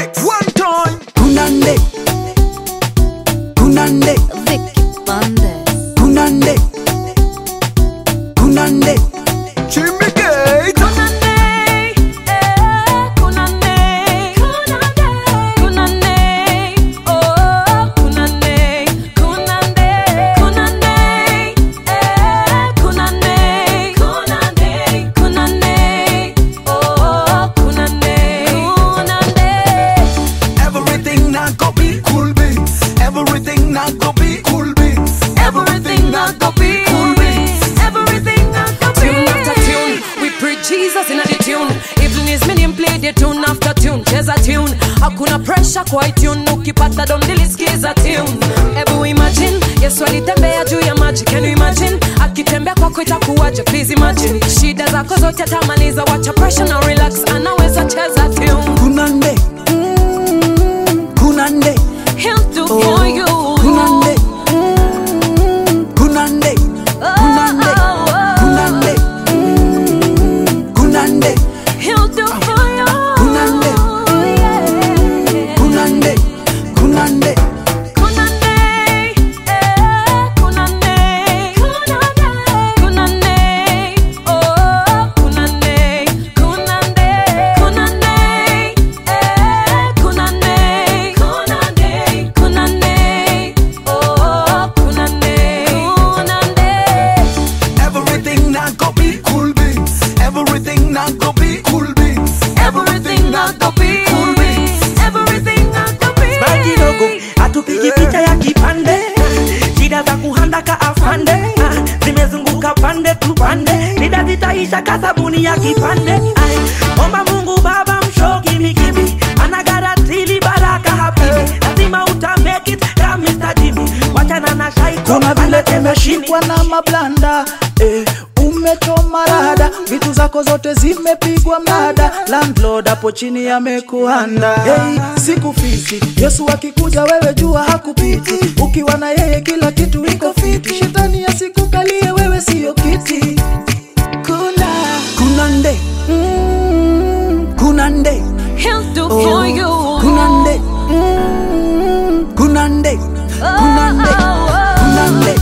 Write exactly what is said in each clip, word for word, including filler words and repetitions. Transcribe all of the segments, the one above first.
mix. One time. Kunande, Kunande, Vicky Bandes. Kunande, Kunande, Jimmy Gate. Kunande, eh, Kunande, Kunande, Kunande, oh, Kunande, Kunande, Kunande, eh, Kunande, Kunande, Kunande, oh, Kunande, Kunande. everything not go be cool beans. Everything not go be cool beans. Everything not go be cool beans. Everything not go be. Tune after tune, we preach Jesus in the tune. Even his minion play the tune after tune. Cheza tune, hakuna pressure kwa tune. Ukipata dom dilisikiza tune. Ebu imagine, Yesu alitembea juu ya maji. Can you imagine? Akitembea kwako itakuwaje? Please imagine. Shida zako zote atamaliza, wacha pressure na relax. Anaweza cheza tune. Kunande, mm, Kunande, He'll do for you. Kunande, mm, Kunande, Kunande, Kunande, mm, Kunande, He'll do for you. Kunande, Yeah. Kunande, Kunande. Kunande, eh, Kunande, Kunande, Kunande, oh, Kunande, Kunande, Kunande, eh, Kunande, Kunande, Kunande, oh, Kunande, Kunande. Everything not go be cool beans. Everything not go be cool beans. Everything not go be cool beans. Everything not go be Kidogo atupigi picha ya kipande, shida za kuhandaka afande, ah, zimezunguka pande tu pande, shida zitaisha kasabuni ya kipande. Ay, omba Mungu Baba mshoki mikibi, anagaratili baraka habibi, lazima uta make it kama Mister Jimmy, wachana na shaiko Kama vile umeshikwa na mablanda, eh, umechoma rada, vitu zako zote zimepigwa mnada, landlord hapo chini amekuanda. Hey, sikufisi, Yesu akikuja wewe jua hakupiti, ukiwa na yeye kila kitu iko fiti, shetani asikukalie wewe sio kiti. Kuna Kunande, mm, Kunande, He'll do oh, for you. Kunande, mm, Kunande, Kunande, Kunande,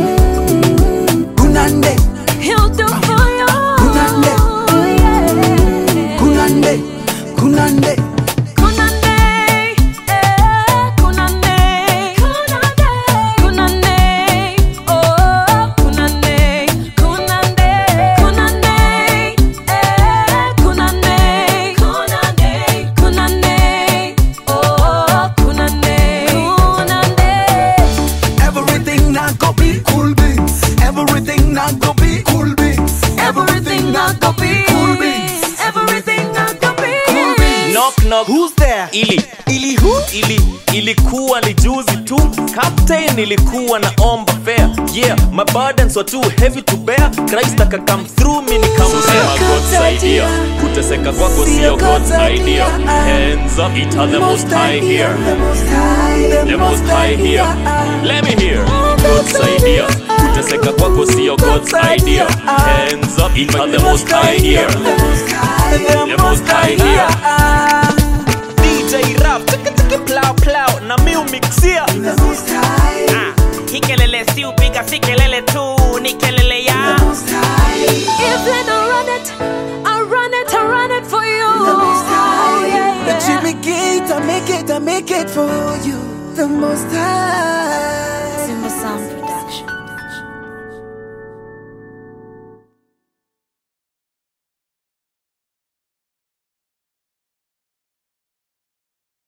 mm, Kunande, He'll do for you. Kunande, Yeah. Kunande, Kunande. Kunande, eh, Kunande, Kunande, Kunande, oh, Kunande, Kunande, Kunande, eh, Kunande, Kunande, Kunande, oh, Kunande, Kunande. Everything not go be cool beans. Everything not go be cool beans. Everything not go be cool beans. Everything not go be Cool beans. Knock knock. Who's there? Ili Ili who? ili ilikuwa ni juzi tu, captain ilikuwa na omba fair. Yeah, my burdens were too heavy to bear. Christ aka come through me nikamsema God's idea. Kuteseka kwako sio God's idea. Hands up, it are the most high here. The most high here. Let me hear God's idea. Kuteseka kwako sio God's idea. Hands up, it are the most high here. The most high here. D J rap, chiki chiki plow plow, na miu mixia. Ah, hii kelele si upiga si kelele tu, ni kelele ya If you don't run it, I'll run it, I'll run it for you. Yeah, yeah. Jimmy Gate, I make it, I make it for you. The most high.